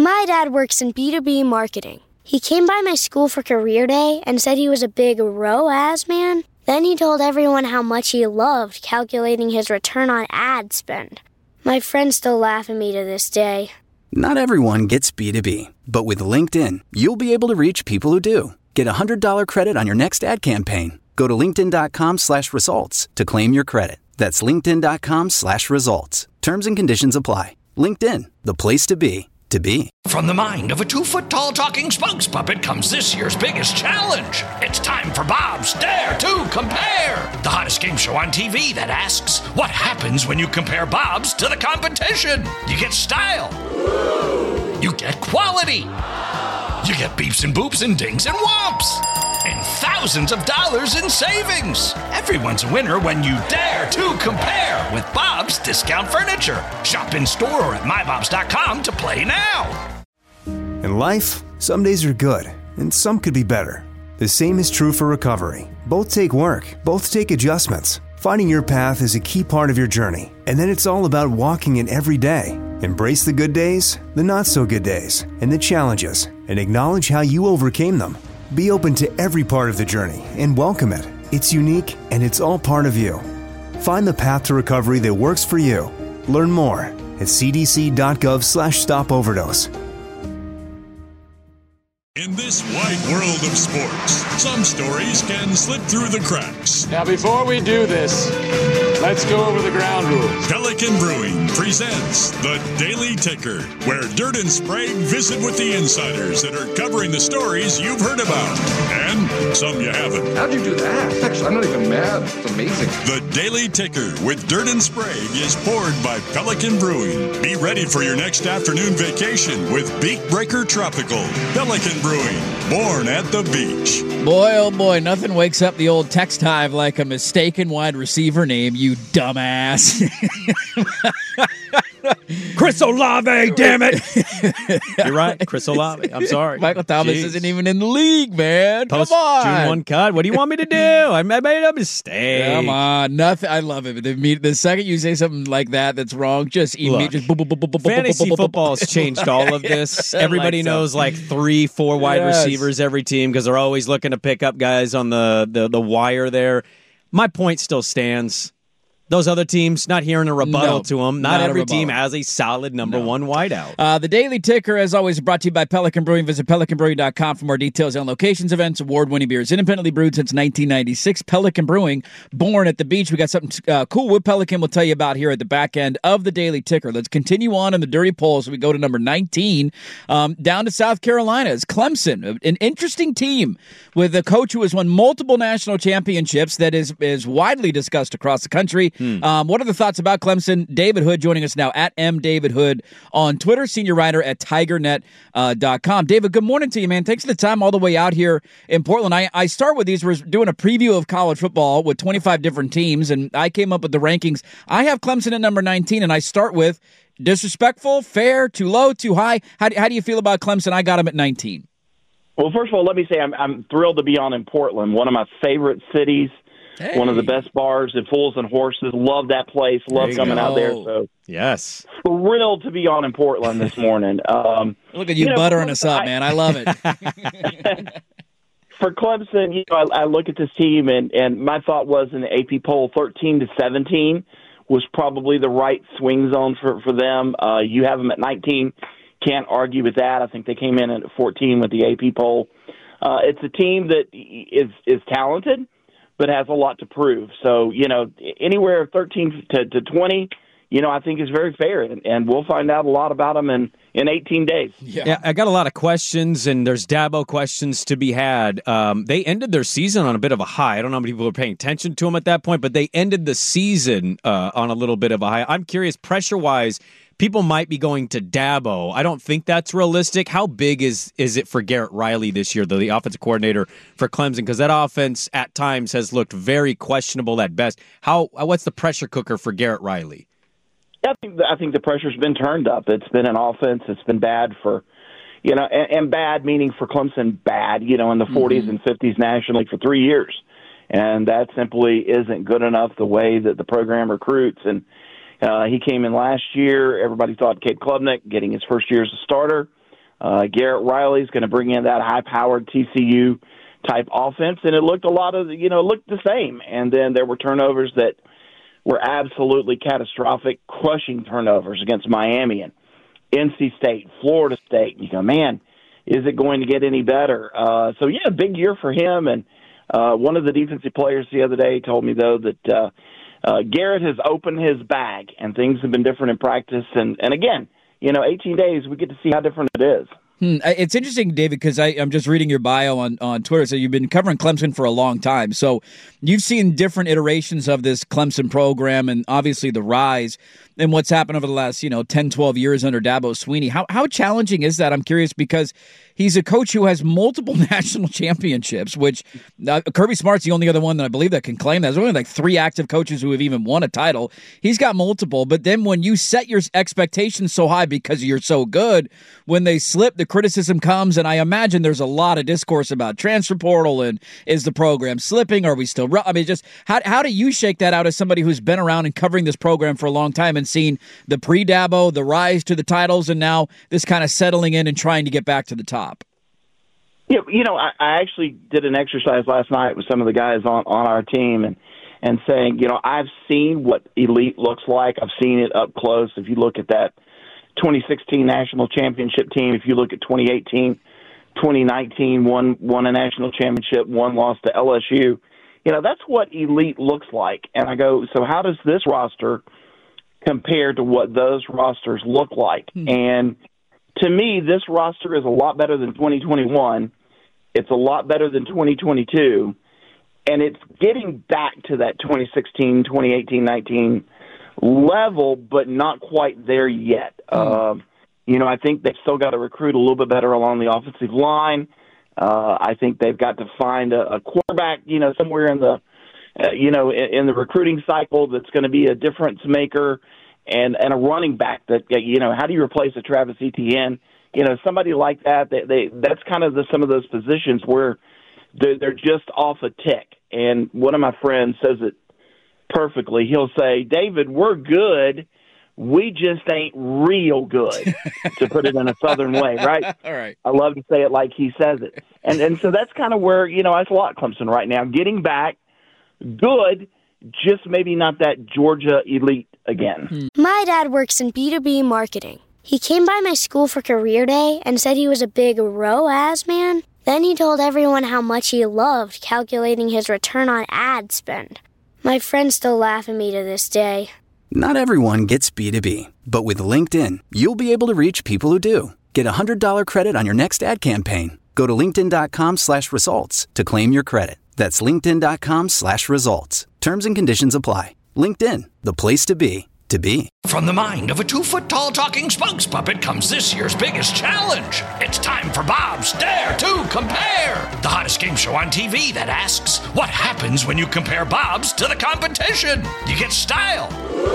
My dad works in B2B marketing. He came by my school for career day and said he was a big ROAS man. Then he told everyone how much he loved calculating his return on ad spend. My friends still laugh at me to this day. Not everyone gets B2B, but with LinkedIn, you'll be able to reach people who do. Get a $100 credit on your next ad campaign. Go to linkedin.com/results to claim your credit. That's linkedin.com/results. Terms and conditions apply. LinkedIn, the place to be. From the mind of a 2-foot-tall talking spokes puppet comes this year's biggest challenge. It's time for Bob's Dare to Compare, the hottest game show on TV that asks, what happens when you compare Bob's to the competition? You get style. You get quality. You get beeps and boops and dings and whomps. And thousands of dollars in savings. Everyone's a winner when you dare to compare with Bob's Discount Furniture. Shop in store or at mybobs.com to play now. In life, some days are good, and some could be better. The same is true for recovery. Both take work, both take adjustments. Finding your path is a key part of your journey, and then it's all about walking it every day. Embrace the good days, the not-so-good days, and the challenges, and acknowledge how you overcame them. Be open to every part of the journey and welcome it. It's unique and it's all part of you. Find the path to recovery that works for you. Learn more at cdc.gov/stopoverdose. In this wide world of sports, some stories can slip through the cracks. Now, before we do this, let's go over the ground rules. Pelican Brewing presents The Daily Ticker, where Dirt and Sprague visit with the insiders that are covering the stories you've heard about, and some you haven't. How'd you do that? Actually, I'm not even mad. It's amazing. The Daily Ticker with Dirt and Sprague is poured by Pelican Brewing. Be ready for your next afternoon vacation with Beak Breaker Tropical. Pelican Brewing, born at the beach. Boy, oh boy, nothing wakes up the old text hive like a mistaken wide receiver name, you dumbass. Chris Olave, damn it. You're right, Chris Olave. I'm sorry. Michael Thomas isn't even in the league, man. Post Come on. June 1 cut. What do you want me to do? I made a mistake. Come on. Nothing. I love it. The second you say something like that's wrong, just immediately. Fantasy football has changed all of this. Everybody knows like 3-4 wide receivers every team because they're always looking to pick up guys on the wire there. My point still stands. Those other teams, not hearing a rebuttal to them. Not every team has a solid number one wideout. The Daily Ticker, as always, brought to you by Pelican Brewing. Visit pelicanbrewing.com for more details on locations, events, award-winning beers. Independently brewed since 1996. Pelican Brewing, born at the beach. We got something cool with Pelican we'll tell you about here at the back end of the Daily Ticker. Let's continue on in the dirty polls. We go to number 19, down to South Carolina. It's Clemson, an interesting team with a coach who has won multiple national championships that is widely discussed across the country. What are the thoughts about Clemson? David Hood joining us now at mdavidhood on Twitter, senior writer at tigernet.com. David, good morning to you, man. Thanks for the time all the way out here in Portland. I start with these. We're doing a preview of college football with 25 different teams, and I came up with the rankings. I have Clemson at number 19, and I start with disrespectful, fair, too low, too high. How do you feel about Clemson? I got him at 19. Well, first of all, let me say I'm thrilled to be on in Portland, one of my favorite cities. Hey. One of the best bars at Fools and Horses. Love that place. Love coming out there. So yes, thrilled to be on in Portland this morning. Look at you buttering us up, man. I love it. For Clemson, I look at this team, and my thought was in the AP poll, 13-17 was probably the right swing zone for them. You have them at 19. Can't argue with that. I think they came in at 14 with the AP poll. It's a team that is talented, but has a lot to prove. So, anywhere 13 to 20, I think is very fair, and we'll find out a lot about them in 18 days. Yeah, I got a lot of questions, and there's Dabo questions to be had. They ended their season on a bit of a high. I don't know how many people were paying attention to them at that point, but they ended the season on a little bit of a high. I'm curious, pressure-wise, people might be going to Dabo. I don't think that's realistic. How big is it for Garrett Riley this year, the offensive coordinator for Clemson? Because that offense at times has looked very questionable at best. What's the pressure cooker for Garrett Riley? I think the pressure's been turned up. It's been an offense that's been bad for, and bad meaning for Clemson bad, in the 40s and 50s nationally for 3 years. And that simply isn't good enough the way that the program recruits. And he came in last year. Everybody thought Cade Klubnik getting his first year as a starter Garrett Riley's going to bring in that high-powered TCU type offense, and it looked looked the same. And then there were turnovers that were absolutely catastrophic, crushing turnovers against Miami and NC State, Florida State. You go, man, is it going to get any better? Big year for him. And one of the defensive players the other day told me, though, that Garrett has opened his bag, and things have been different in practice. And again, 18 days, we get to see how different it is. It's interesting, David, because I'm just reading your bio on Twitter. So you've been covering Clemson for a long time. So you've seen different iterations of this Clemson program and obviously the rise and what's happened over the last, 10, 12 years under Dabo Swinney. How challenging is that? I'm curious because he's a coach who has multiple national championships, which Kirby Smart's the only other one that I believe that can claim that. There's only like 3 active coaches who have even won a title. He's got multiple, but then when you set your expectations so high because you're so good, when they slip, the criticism comes, and I imagine there's a lot of discourse about transfer portal and is the program slipping? Are we still? I mean, just how do you shake that out as somebody who's been around and covering this program for a long time and seen the pre-Dabo, the rise to the titles, and now this kind of settling in and trying to get back to the top? Yeah, I actually did an exercise last night with some of the guys on our team and saying, I've seen what elite looks like. I've seen it up close. If you look at that 2016 national championship team, if you look at 2018, 2019, won a national championship, one lost to LSU. That's what elite looks like. And I go, so how does this roster compare to what those rosters look like? And to me, this roster is a lot better than 2021. It's a lot better than 2022. And it's getting back to that 2016, 2018, 19 level, but not quite there yet. I think they've still got to recruit a little bit better along the offensive line. I think they've got to find a quarterback, somewhere in the, in the recruiting cycle that's going to be a difference maker, and a running back that, how do you replace a Travis Etienne? Somebody like that. That's kind of some of those positions where they're just off a tick. And one of my friends says it perfectly. He'll say, David, we're good. We just ain't real good, to put it in a Southern way, right? All right. I love to say it like he says it. And so that's kind of where, I feel like Clemson right now. Getting back, good, just maybe not that Georgia elite again. My dad works in B2B marketing. He came by my school for career day and said he was a big ROAS man. Then he told everyone how much he loved calculating his return on ad spend. My friends still laugh at me to this day. Not everyone gets B2B, but with LinkedIn, you'll be able to reach people who do. Get a $100 credit on your next ad campaign. Go to linkedin.com/results to claim your credit. That's linkedin.com/results. Terms and conditions apply. LinkedIn, the place to be. From the mind of a 2-foot-tall talking spokes puppet comes this year's biggest challenge. It's time for Bob's Dare to Compare, the hottest game show on TV that asks, what happens when you compare Bob's to the competition? You get style.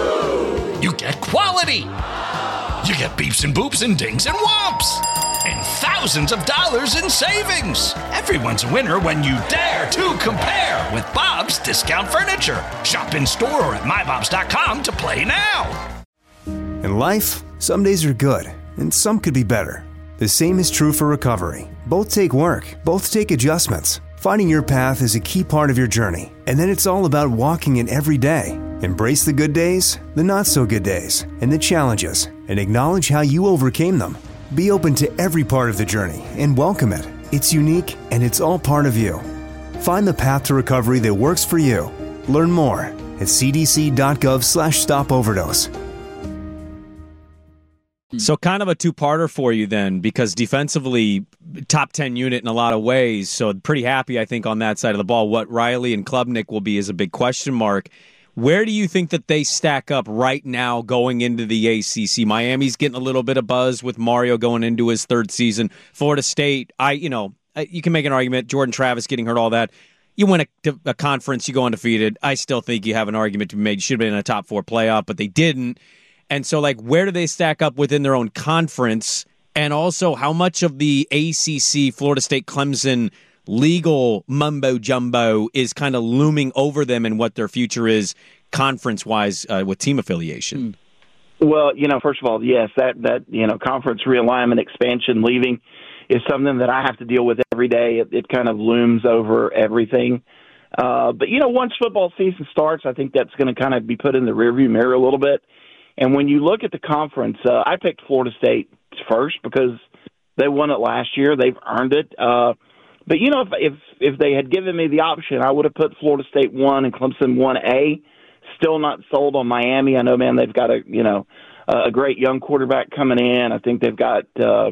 You get quality. You get beeps and boops and dings and whomps. And thousands of dollars in savings. Everyone's a winner when you dare to compare with Bob's Discount Furniture. Shop in store or at mybobs.com to play now. In life, some days are good, and some could be better. The same is true for recovery. Both take work, both take adjustments. Finding your path is a key part of your journey, and then it's all about walking it every day. Embrace the good days, the not so good days, and the challenges, and acknowledge how you overcame them. Be open to every part of the journey and welcome it. It's unique and it's all part of you. Find the path to recovery that works for you. Learn more at cdc.gov/stopoverdose. So kind of a two-parter for you then, because defensively, top 10 unit in a lot of ways. So pretty happy, I think, on that side of the ball. What Riley and Klubnik will be is a big question mark. Where do you think that they stack up right now going into the ACC? Miami's getting a little bit of buzz with Mario going into his third season. Florida State, you can make an argument. Jordan Travis getting hurt, all that. You win a conference, you go undefeated. I still think you have an argument to be made. You should have been in a top 4 playoff, but they didn't. And so, where do they stack up within their own conference? And also, how much of the ACC, Florida State, Clemson legal mumbo-jumbo is kind of looming over them and what their future is conference-wise with team affiliation? Well, first of all, yes, that conference realignment, expansion, leaving is something that I have to deal with every day. It kind of looms over everything. But once football season starts, I think that's going to kind of be put in the rearview mirror a little bit. And when you look at the conference, I picked Florida State first because they won it last year. They've earned it. But if they had given me the option, I would have put Florida State 1 and Clemson 1A. Still not sold on Miami. I know, man, they've got a great young quarterback coming in. I think they've got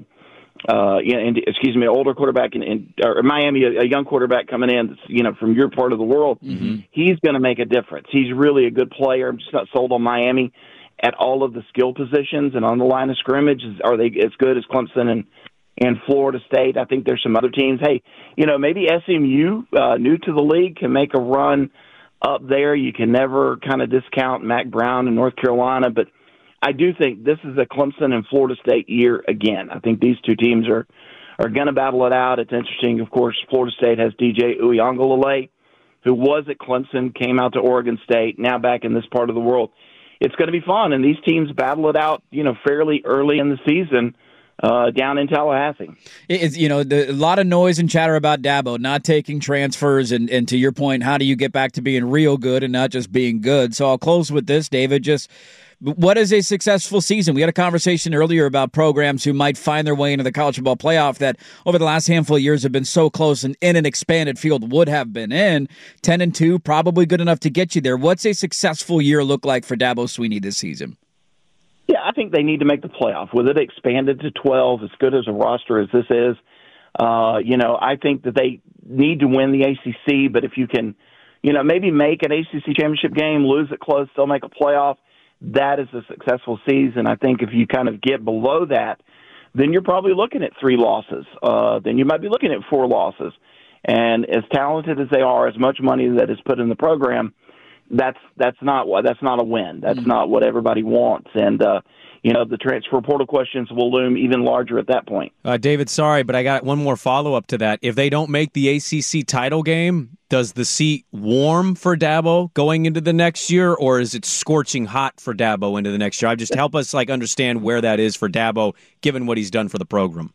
an older quarterback or Miami, a young quarterback coming in that's, from your part of the world. Mm-hmm. He's going to make a difference. He's really a good player. I'm just not sold on Miami at all of the skill positions and on the line of scrimmage. Are they as good as Clemson and Florida State? I think there's some other teams. Hey, maybe SMU, new to the league, can make a run up there. You can never kind of discount Mac Brown in North Carolina, but I do think this is a Clemson and Florida State year again. I think these two teams are going to battle it out. It's interesting, of course, Florida State has DJ Uiagalelei, who was at Clemson, came out to Oregon State, now back in this part of the world. It's going to be fun, and these teams battle it out, fairly early in the season down in Tallahassee. It's, a lot of noise and chatter about Dabo not taking transfers, and to your point, how do you get back to being real good and not just being good? So I'll close with this, David. Just what is a successful season? We had a conversation earlier about programs who might find their way into the college football playoff that over the last handful of years have been so close and in an expanded field would have been in. 10-2, probably good enough to get you there. What's a successful year look like for Dabo Swinney this season? Yeah, I think they need to make the playoff. With it expanded to 12, as good as a roster as this is, I think that they need to win the ACC, but if you can, maybe make an ACC championship game, lose it close, still make a playoff, that is a successful season. I think if you kind of get below that, then you're probably looking at 3 losses. Then you might be looking at 4 losses. And as talented as they are, as much money that is put in the program, that's not a win. That's not what everybody wants. And the transfer portal questions will loom even larger at that point. David, sorry, but I got one more follow-up to that. If they don't make the ACC title game, does the seat warm for Dabo going into the next year, or is it scorching hot for Dabo into the next year? Just help us understand where that is for Dabo, given what he's done for the program.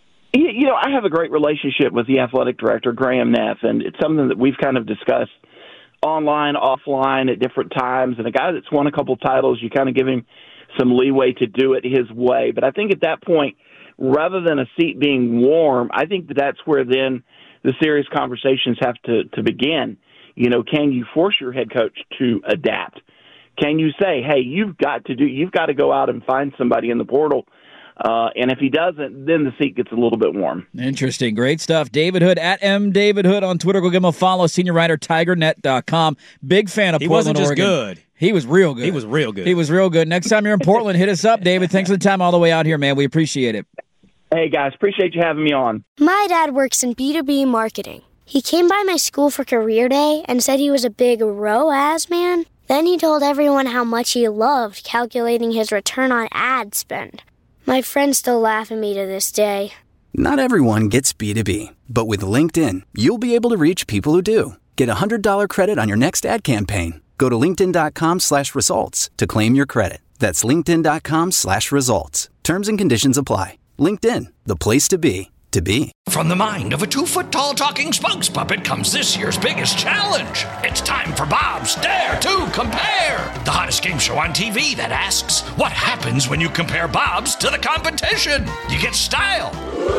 I have a great relationship with the athletic director, Graham Neff, and it's something that we've kind of discussed online, offline at different times. And a guy that's won a couple titles, you kind of give him some leeway to do it his way. But I think at that point, rather than a seat being warm, I think that's where then the serious conversations have to begin. Can you force your head coach to adapt? Can you say, hey, you've got to go out and find somebody in the portal? And if he doesn't, then the seat gets a little bit warm. Interesting. Great stuff. David Hood, at @MDavidHood on Twitter. Go give him a follow. Senior writer, TigerNet.com. Big fan of Portland, Oregon. He wasn't just good. He was real good. He was real good. He was real good. Next time you're in Portland, hit us up, David. Thanks for the time all the way out here, man. We appreciate it. Hey, guys. Appreciate you having me on. My dad works in B2B marketing. He came by my school for career day and said he was a big ROAS man. Then he told everyone how much he loved calculating his return on ad spend. My friends still laugh at me to this day. Not everyone gets B2B, but with LinkedIn, you'll be able to reach people who do. Get a $100 credit on your next ad campaign. Go to linkedin.com/results to claim your credit. That's linkedin.com/results. Terms and conditions apply. LinkedIn, the place to be, to be. From the mind of a 2-foot-tall talking spokes puppet comes this year's biggest challenge. It's time for Bob's Dare to Compare, the hottest game show on TV that asks, what happens when you compare Bob's to the competition? You get style.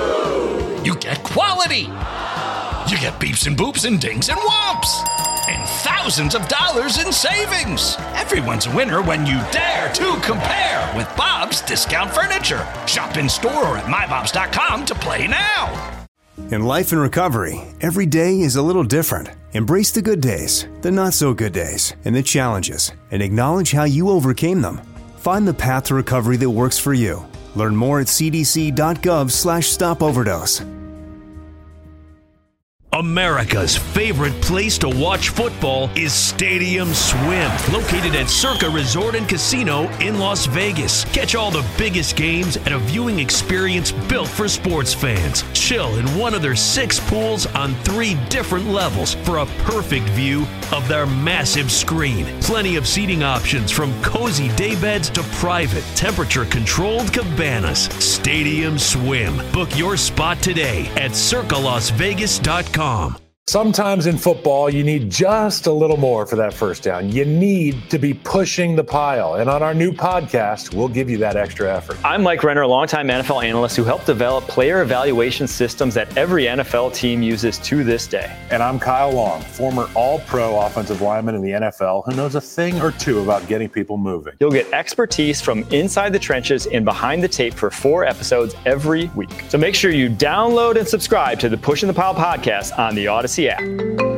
You get quality. You get beeps and boops and dings and whomps. And thousands of dollars in savings. Everyone's a winner when you dare to compare with Bob's Discount Furniture. Shop in store or at mybobs.com to play now. In life and recovery, every day is a little different. Embrace the good days, the not so good days, and the challenges, and acknowledge how you overcame them. Find the path to recovery that works for you. Learn more at cdc.gov/stopoverdose. America's favorite place to watch football is Stadium Swim, located at Circa Resort and Casino in Las Vegas. Catch all the biggest games at a viewing experience built for sports fans. Chill in one of their 6 pools on 3 different levels for a perfect view of their massive screen. Plenty of seating options from cozy daybeds to private, temperature-controlled cabanas. Stadium Swim. Book your spot today at circalasvegas.com. Sometimes in football, you need just a little more for that first down. You need to be pushing the pile. And on our new podcast, we'll give you that extra effort. I'm Mike Renner, a longtime NFL analyst who helped develop player evaluation systems that every NFL team uses to this day. And I'm Kyle Long, former all-pro offensive lineman in the NFL who knows a thing or two about getting people moving. You'll get expertise from inside the trenches and behind the tape for 4 episodes every week. So make sure you download and subscribe to the Pushing the Pile podcast on the Odyssey app.